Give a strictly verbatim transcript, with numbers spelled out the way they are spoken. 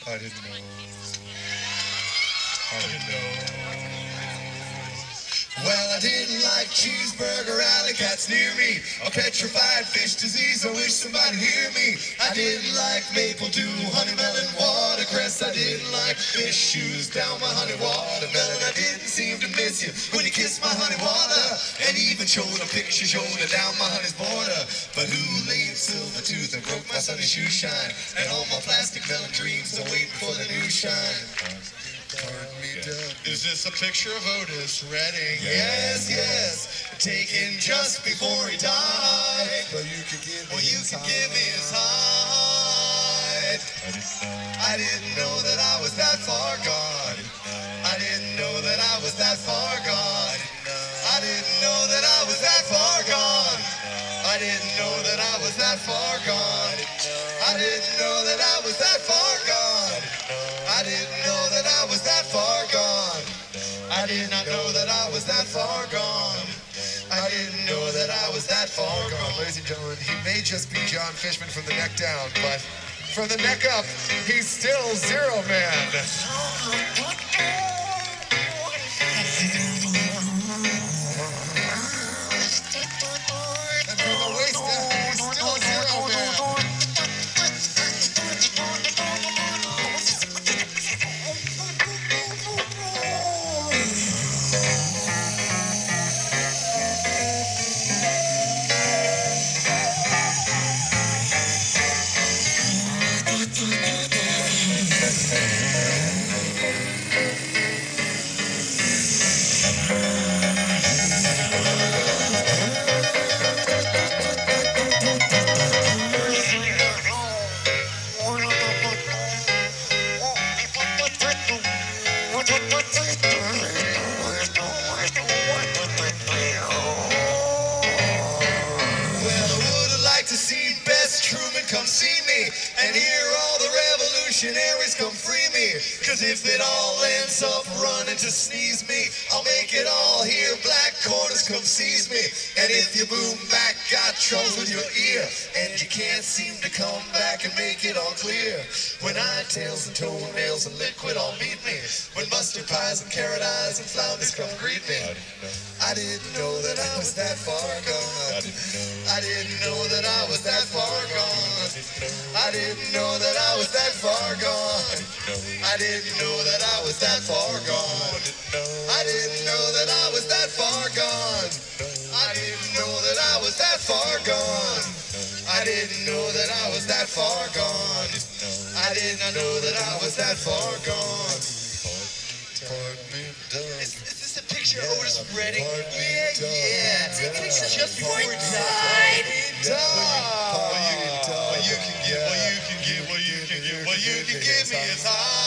I didn't know. I didn't know. Well, I didn't like cheeseburger alley cats near me, a petrified fish disease. I wish somebody'd hear me. I didn't like maple dew, honey melon, watercress. I didn't like fish shoes down my honey watermelon. I didn't seem to miss you when you kissed my honey water, and even showed a picture shoulder down my honey's border. But who laid silver tooth and broke my sunny shoe shine, and all my plastic melon dreams are waiting for the new shine. Pardon me, Doug. Is this a picture of Otis Redding? Yes, yes, taken just before he died. But you could give me well, you could give me his hide. I didn't know that I was that far gone. I didn't know that I was that far gone. I didn't know that I was that far gone. I didn't know that I was that far gone. I didn't know that I was that far gone. I didn't know that I was that far gone. I did not know that I was that far gone. I didn't know that I was that far gone. Ladies and gentlemen, he may just be John Fishman from the neck down, but from the neck up, he's still Zero Man. And from the waist down, he's still Zero Man. And hear all the revolutionaries come free me. Cause if it all ends up running to sneeze me, I'll make it all here. Black corners come seize me. And if you boom back, got trouble with your ear, and you can't seem to come back and make it all clear. When tails and toenails and liquid all meet me, when mustard pies and carrot eyes and flounders come greet me. I didn't know that I was that far gone. I didn't know that I was that far gone. I didn't know that I was that far gone. I didn't know that I was that far gone. I didn't know that I was that far gone. I didn't know that I was that far gone. I didn't know that I was that far gone. I did not know that I was that far gone. Pardon me, Doug. Is, is this a picture of Otis Redding? Yeah, yeah. Taking it just before he died. Well, you can give, well, you can give, well, you can give, well, you can give me his heart.